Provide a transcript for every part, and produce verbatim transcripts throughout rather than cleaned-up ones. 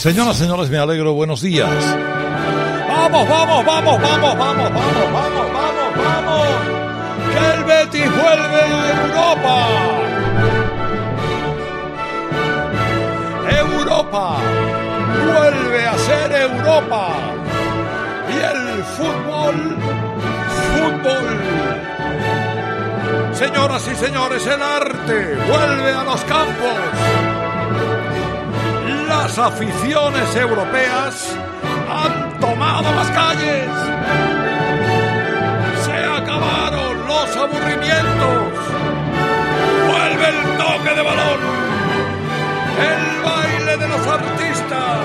Señoras, señores, me alegro, buenos días. Vamos, vamos, vamos, vamos, vamos, vamos, vamos, vamos, vamos. Que el Betis vuelve a Europa. Europa vuelve a ser Europa. Y el fútbol, fútbol. Señoras y señores, el arte vuelve a los campos. Las aficiones europeas han tomado las calles. Se acabaron los aburrimientos. Vuelve el toque de balón. El baile de los artistas.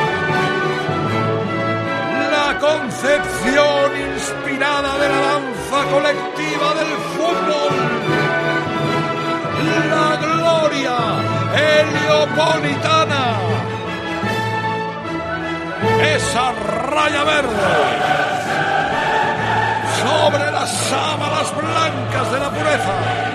La concepción inspirada de la danza colectiva del fútbol. La gloria heliopolitana. Esa raya verde sobre las sábanas blancas de la pureza.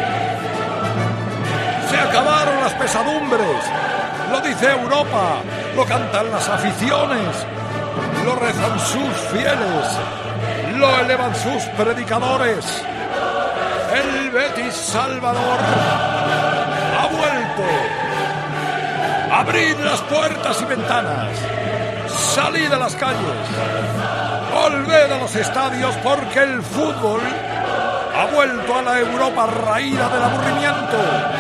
Se acabaron las pesadumbres. Lo dice Europa, lo cantan las aficiones, lo rezan sus fieles, lo elevan sus predicadores. El Betis Salvador ha vuelto. Abrid las puertas y ventanas. Salid a las calles. Volved a los estadios porque el fútbol ha vuelto a la Europa raída del aburrimiento.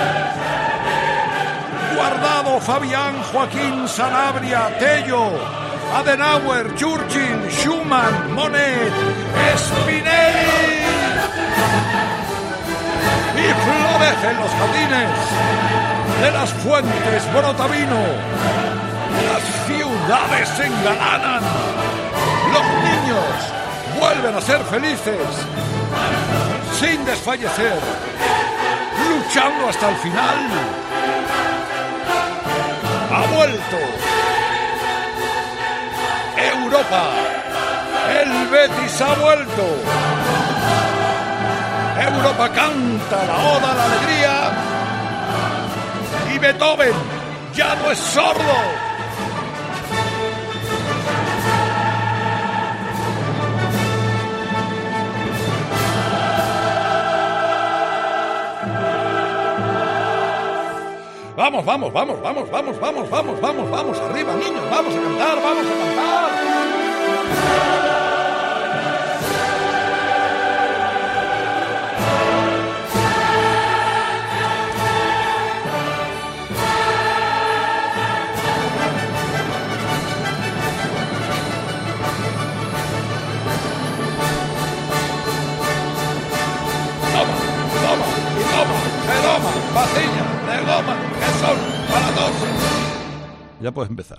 Guardado, Fabián, Joaquín, Sanabria, Tello, Adenauer, Churchill, Schumann, Monet, Spinelli. Y florecen los jardines. De las fuentes brota vino. Las ciudades se engalanan. Los niños vuelven a ser felices. Sin desfallecer. Luchando hasta el final. Ha vuelto Europa. El Betis ha vuelto. Europa canta la oda a la alegría. Y Beethoven ya no es sordo. Vamos, vamos, vamos, vamos, vamos, vamos, vamos, vamos, vamos, arriba, niños, vamos a cantar, vamos a cantar. Toma, toma, y toma, se toma, vacilla, de goma, que son para todos. Ya puedes empezar.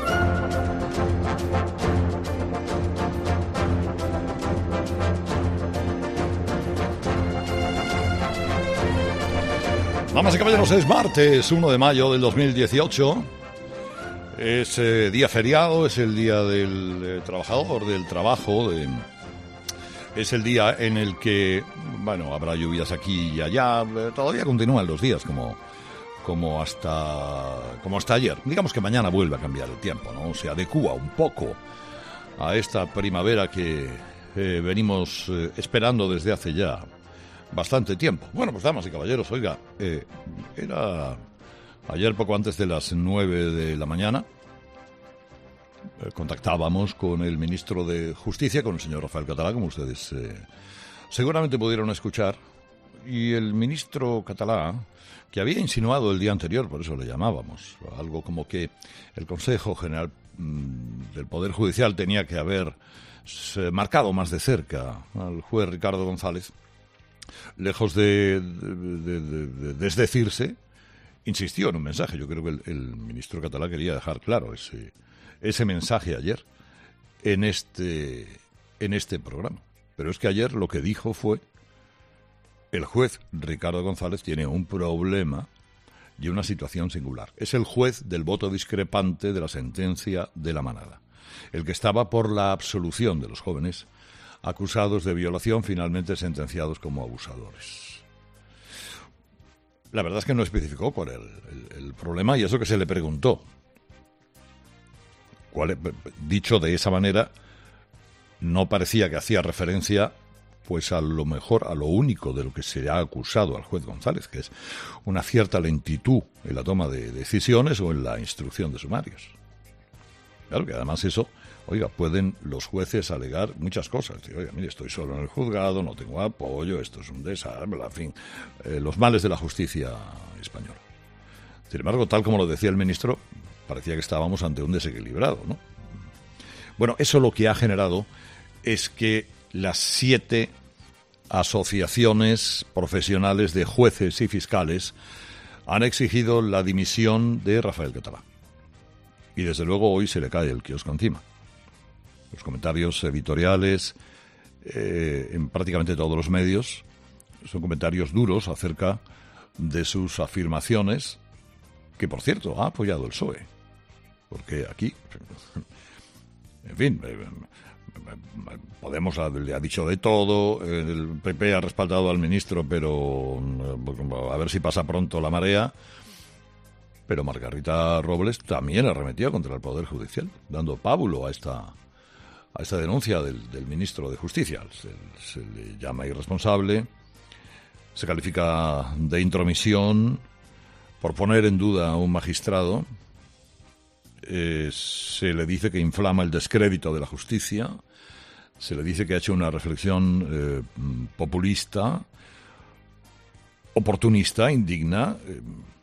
Damas y caballeros, es martes uno de mayo del dos mil dieciocho. Es eh, día feriado, es el día del eh, trabajador, del trabajo, de... Es el día en el que, bueno, habrá lluvias aquí y allá. Todavía continúan los días como, como, hasta, como hasta ayer. Digamos que mañana vuelve a cambiar el tiempo, ¿no? Se adecúa un poco a esta primavera que eh, venimos eh, esperando desde hace ya bastante tiempo. Bueno, pues damas y caballeros, oiga, eh, era ayer poco antes de las nueve de la mañana. Contactábamos con el ministro de Justicia, con el señor Rafael Catalá, como ustedes eh, seguramente pudieron escuchar, y el ministro Catalá, que había insinuado el día anterior, por eso le llamábamos, algo como que el Consejo General mmm, del Poder Judicial tenía que haber eh, marcado más de cerca al juez Ricardo González, lejos de, de, de, de, de desdecirse, insistió en un mensaje. Yo creo que el, el ministro Catalá quería dejar claro ese... ese mensaje ayer en este en este programa. Pero es que ayer lo que dijo fue: el juez Ricardo González tiene un problema y una situación singular. Es el juez del voto discrepante de la sentencia de la manada, el que estaba por la absolución de los jóvenes acusados de violación, finalmente sentenciados como abusadores. La verdad es que no especificó cuál era el, el, el problema, y eso que se le preguntó. cual, dicho de esa manera, no parecía que hacía referencia pues a lo mejor, a lo único de lo que se ha acusado al juez González, que es una cierta lentitud en la toma de decisiones o en la instrucción de sumarios. Claro que además eso, oiga, pueden los jueces alegar muchas cosas. Decir, oiga, mire, estoy solo en el juzgado, no tengo apoyo, esto es un desastre, en fin, eh, los males de la justicia española. Sin embargo, tal como lo decía el ministro, parecía que estábamos ante un desequilibrado, ¿no? Bueno, eso lo que ha generado es que las siete asociaciones profesionales de jueces y fiscales han exigido la dimisión de Rafael Catalá. Y desde luego hoy se le cae el kiosco encima. Los comentarios editoriales eh, en prácticamente todos los medios son comentarios duros acerca de sus afirmaciones, que por cierto ha apoyado el P S O E. Porque aquí, en fin, Podemos le ha dicho de todo, el P P ha respaldado al ministro, pero a ver si pasa pronto la marea. Pero Margarita Robles también arremetió contra el Poder Judicial, dando pábulo a esta, a esta denuncia del, del ministro de Justicia. Se, se le llama irresponsable, se califica de intromisión por poner en duda a un magistrado, eh, se le dice que inflama el descrédito de la justicia, se le dice que ha hecho una reflexión eh, populista, oportunista, indigna. Eh,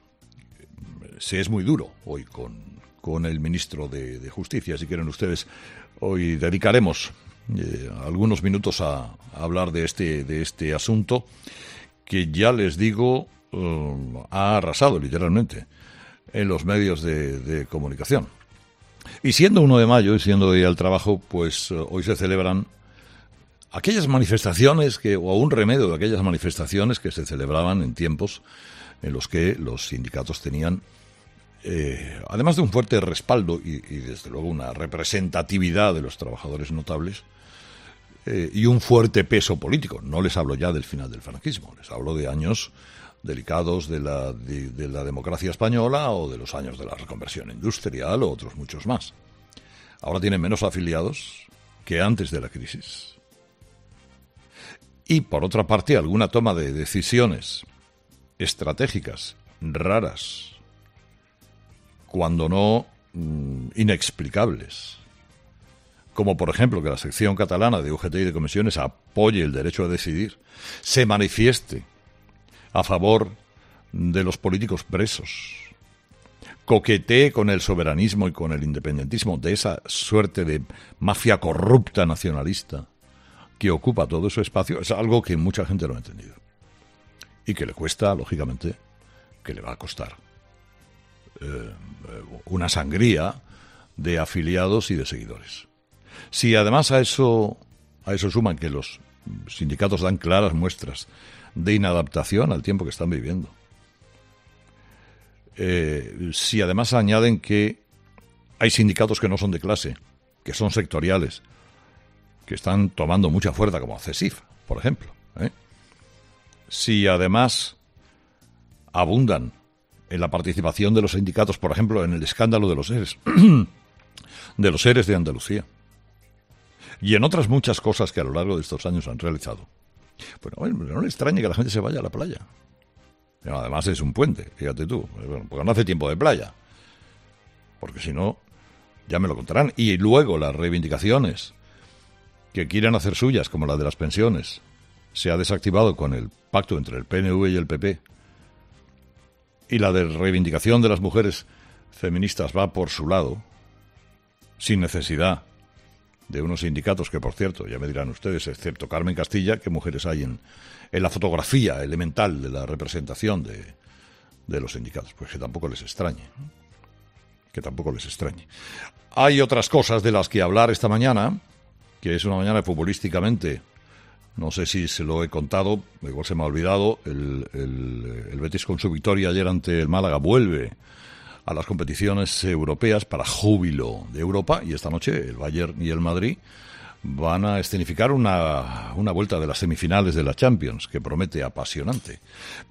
se es muy duro hoy con, con el ministro de, de Justicia. Si quieren ustedes, hoy dedicaremos eh, algunos minutos a, a hablar de este, de este asunto que ya les digo uh, ha arrasado literalmente en los medios de, de comunicación. Y siendo uno de mayo y siendo Día del Trabajo, pues uh, hoy se celebran aquellas manifestaciones que, o un remedio de aquellas manifestaciones que se celebraban en tiempos en los que los sindicatos tenían, eh, además de un fuerte respaldo y, y desde luego una representatividad de los trabajadores notables, eh, y un fuerte peso político. No les hablo ya del final del franquismo, les hablo de años delicados de la, de, de la democracia española o de los años de la reconversión industrial o otros muchos más. Ahora tienen menos afiliados que antes de la crisis. Y por otra parte, alguna toma de decisiones estratégicas raras, cuando no mmm, inexplicables, como por ejemplo que la sección catalana de U G T y de comisiones apoye el derecho a decidir, se manifieste a favor de los políticos presos, coquetee con el soberanismo y con el independentismo de esa suerte de mafia corrupta nacionalista que ocupa todo ese espacio, es algo que mucha gente no ha entendido y que le cuesta, lógicamente, que le va a costar eh, una sangría de afiliados y de seguidores. Si además a eso, a eso suman que los sindicatos dan claras muestras de inadaptación al tiempo que están viviendo, eh, si además añaden que hay sindicatos que no son de clase, que son sectoriales, que están tomando mucha fuerza, como CESIF, por ejemplo, ¿eh? Si además abundan en la participación de los sindicatos, por ejemplo, en el escándalo de los ERES, de los ERES de Andalucía, y en otras muchas cosas que a lo largo de estos años han realizado, bueno, no le extrañe que la gente se vaya a la playa. Además es un puente, fíjate tú, porque no hace tiempo de playa, porque si no, ya me lo contarán. Y luego las reivindicaciones que quieren hacer suyas, como la de las pensiones, se ha desactivado con el pacto entre el P N V y el P P, y la de reivindicación de las mujeres feministas va por su lado, sin necesidad de unos sindicatos que, por cierto, ya me dirán ustedes, excepto Carmen Castilla, ¿qué mujeres hay en, en la fotografía elemental de la representación de, de los sindicatos? Pues que tampoco les extrañe, ¿no? Que tampoco les extrañe. Hay otras cosas de las que hablar esta mañana, que es una mañana futbolísticamente, no sé si se lo he contado, igual se me ha olvidado, el, el, el Betis con su victoria ayer ante el Málaga vuelve a las competiciones europeas para júbilo de Europa, y esta noche el Bayern y el Madrid van a escenificar una, una vuelta de las semifinales de la Champions que promete apasionante.